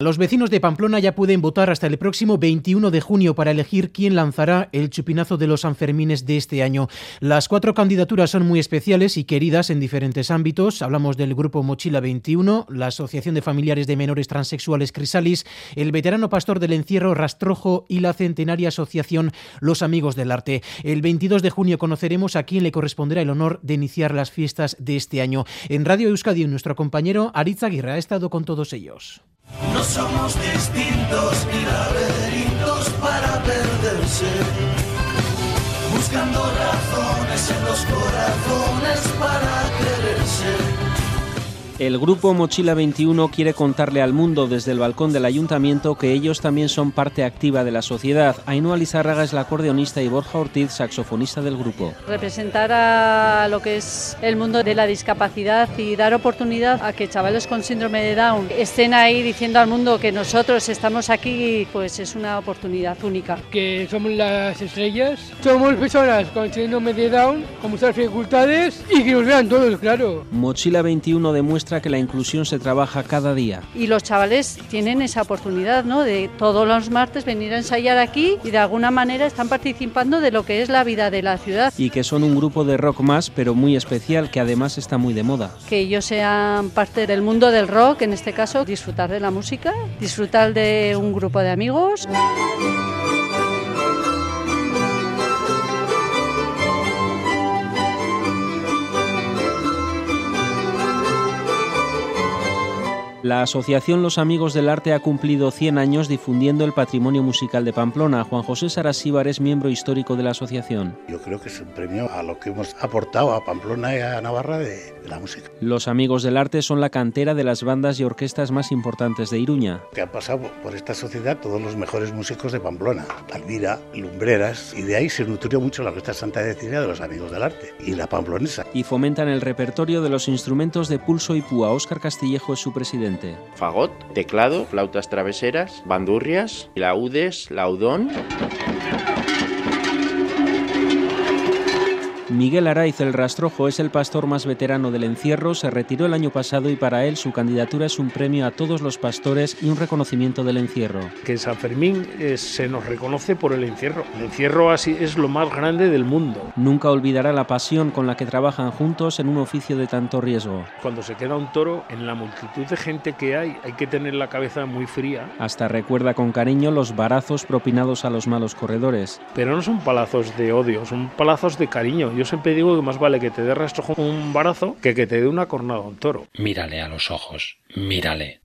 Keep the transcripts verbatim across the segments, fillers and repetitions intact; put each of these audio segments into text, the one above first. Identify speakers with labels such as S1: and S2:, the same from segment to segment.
S1: Los vecinos de Pamplona ya pueden votar hasta el próximo veintiuno de junio para elegir quién lanzará el chupinazo de los Sanfermines de este año. Las cuatro candidaturas son muy especiales y queridas en diferentes ámbitos. Hablamos del grupo Mochila veintiuno, la Asociación de Familiares de Menores Transexuales Crisalis, el veterano pastor del encierro Rastrojo y la centenaria asociación Los Amigos del Arte. El veintidós de junio conoceremos a quién le corresponderá el honor de iniciar las fiestas de este año. En Radio Euskadi, nuestro compañero Aritz Aguirre ha estado con todos ellos.
S2: No somos distintos ni laberintos para perderse, buscando razones en los corazones para quererse.
S3: El grupo Mochila veintiuno quiere contarle al mundo desde el balcón del ayuntamiento que ellos también son parte activa de la sociedad. Ainhoa Lizárraga es la acordeonista y Borja Ortiz, saxofonista del grupo.
S4: Representar a lo que es el mundo de la discapacidad y dar oportunidad a que chavales con síndrome de Down estén ahí diciendo al mundo que nosotros estamos aquí, pues es una oportunidad única.
S5: Que somos las estrellas, somos personas con síndrome de Down, con muchas dificultades y que nos vean todos, claro.
S3: Mochila veintiuno demuestra que la inclusión se trabaja cada día.
S4: Y los chavales tienen esa oportunidad, ¿no?, de todos los martes venir a ensayar aquí y de alguna manera están participando de lo que es la vida de la ciudad.
S3: Y que son un grupo de rock más, pero muy especial, que además está muy de moda.
S4: Que ellos sean parte del mundo del rock, en este caso, disfrutar de la música, disfrutar de un grupo de amigos.
S3: La asociación Los Amigos del Arte ha cumplido cien años difundiendo el patrimonio musical de Pamplona. Juan José Sarasíbar es miembro histórico de la asociación.
S6: Yo creo que es un premio a lo que hemos aportado a Pamplona y a Navarra de, de la música.
S3: Los Amigos del Arte son la cantera de las bandas y orquestas más importantes de Iruña.
S6: Que han pasado por esta sociedad todos los mejores músicos de Pamplona, Alvira, Lumbreras, y de ahí se nutrió mucho la Orquesta Santa Cecilia de los Amigos del Arte y la pamplonesa.
S3: Y fomentan el repertorio de los instrumentos de pulso y púa. Óscar Castillejo es su presidente.
S7: Fagot, teclado, flautas traveseras, bandurrias, laudes, laudón.
S3: Miguel Araiz, el Rastrojo, es el pastor más veterano del encierro, se retiró el año pasado y para él su candidatura es un premio a todos los pastores y un reconocimiento del encierro.
S8: Que en San Fermín eh, se nos reconoce por el encierro. El encierro así es lo más grande del mundo.
S3: Nunca olvidará la pasión con la que trabajan juntos en un oficio de tanto riesgo.
S8: Cuando se queda un toro, en la multitud de gente que hay, hay que tener la cabeza muy fría.
S3: Hasta recuerda con cariño los varazos propinados a los malos corredores.
S8: Pero no son palazos de odio, son palazos de cariño. Yo siempre digo que más vale que te dé Rastrojo un barazo que que te dé una cornada a un toro.
S9: Mírale a los ojos, mírale.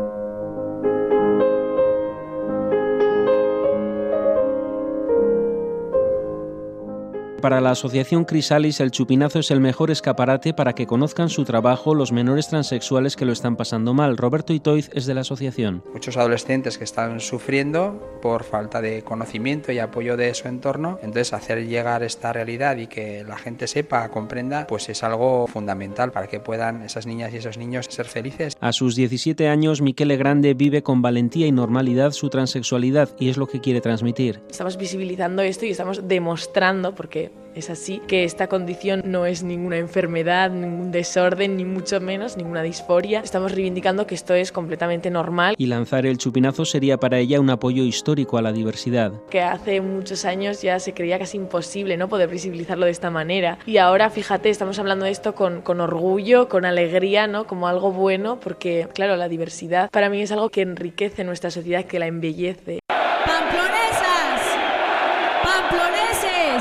S3: Para la asociación Crisalis, el chupinazo es el mejor escaparate para que conozcan su trabajo los menores transexuales que lo están pasando mal. Roberto Itoiz es de la asociación.
S10: Muchos adolescentes que están sufriendo por falta de conocimiento y apoyo de su entorno, entonces hacer llegar esta realidad y que la gente sepa, comprenda, pues es algo fundamental para que puedan esas niñas y esos niños ser felices.
S3: A sus diecisiete años, Miquele Grande vive con valentía y normalidad su transexualidad y es lo que quiere transmitir.
S11: Estamos visibilizando esto y estamos demostrando, porque es así, que esta condición no es ninguna enfermedad, ningún desorden, ni mucho menos, ninguna disforia. Estamos reivindicando que esto es completamente normal.
S3: Y lanzar el chupinazo sería para ella un apoyo histórico a la diversidad.
S11: Que hace muchos años ya se creía casi imposible, ¿no?, poder visibilizarlo de esta manera. Y ahora, fíjate, estamos hablando de esto con, con orgullo, con alegría, ¿no?, como algo bueno, porque, claro, la diversidad para mí es algo que enriquece nuestra sociedad, que la embellece.
S12: ¡Pamplonesas! ¡Pamploneses!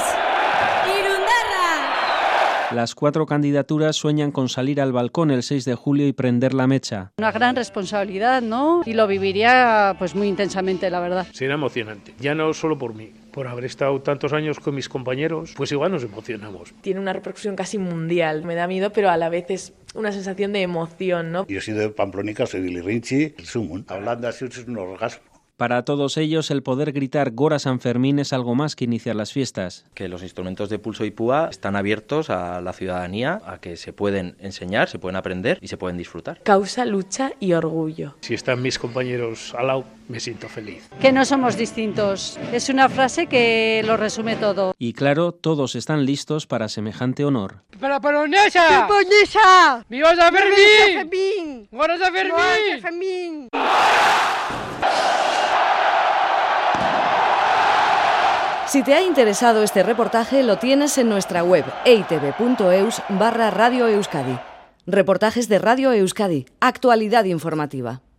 S3: Las cuatro candidaturas sueñan con salir al balcón el seis de julio y prender la mecha.
S4: Una gran responsabilidad, ¿no? Y lo viviría pues muy intensamente, la verdad.
S8: Será emocionante, ya no solo por mí, por haber estado tantos años con mis compañeros, pues igual nos emocionamos.
S11: Tiene una repercusión casi mundial, me da miedo, pero a la vez es una sensación de emoción, ¿no?
S6: Yo soy de Pamplónica, soy Billy Rinchi, el Sumun. Hablando así es un orgasmo.
S3: Para todos ellos, el poder gritar Gora San Fermín es algo más que iniciar las fiestas.
S13: Que los instrumentos de pulso y púa están abiertos a la ciudadanía, a que se pueden enseñar, se pueden aprender y se pueden disfrutar.
S11: Causa, lucha y orgullo.
S8: Si están mis compañeros al lado, me siento feliz.
S4: Que no somos distintos. Es una frase que lo resume todo.
S3: Y claro, todos están listos para semejante honor.
S5: ¡Para Polonesa!
S12: ¡Polonesa!
S5: ¡Viva San Fermín!
S12: Fermín!
S5: ¡Gora San Fermín!
S12: ¡Gora San Fermín!
S14: Si te ha interesado este reportaje, lo tienes en nuestra web eitv.eus barra Radio Euskadi. Reportajes de Radio Euskadi, actualidad informativa.